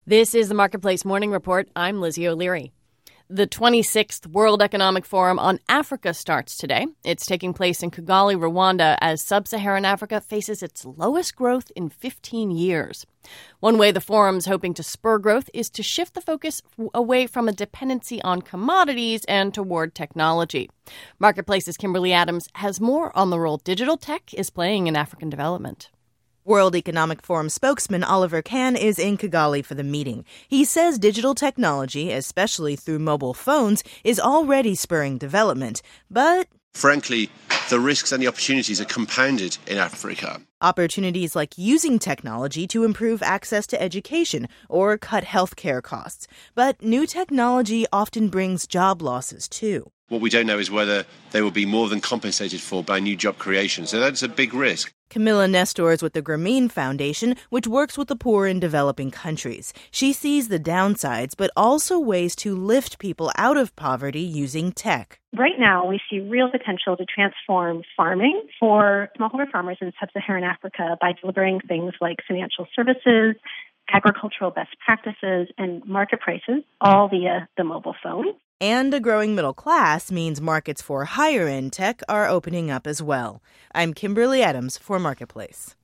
This is the Marketplace Morning Report. I'm Lizzie O'Leary. The 26th World Economic Forum on Africa starts today. It's taking place in Kigali, Rwanda, as sub-Saharan Africa faces its lowest growth in 15 years. One way the forum's hoping to spur growth is to shift the focus away from a dependency on commodities and toward technology. Marketplace's Kimberly Adams has more on the role digital tech is playing in African development. World Economic Forum spokesman Oliver Kahn is in Kigali for the meeting. He says digital technology, especially through mobile phones, is already spurring development. But frankly, the risks and the opportunities are compounded in Africa. Opportunities like using technology to improve access to education or cut healthcare costs. But new technology often brings job losses, too. What we don't know is whether they will be more than compensated for by new job creation. So that's a big risk. Camilla Nestor is with the Grameen Foundation, which works with the poor in developing countries. She sees the downsides, but also ways to lift people out of poverty using tech. Right now, we see real potential to transform farming for smallholder farmers in sub-Saharan Africa by delivering things like financial services, agricultural best practices, and market prices, all via the mobile phone. And a growing middle class means markets for higher-end tech are opening up as well. I'm Kimberly Adams for Marketplace.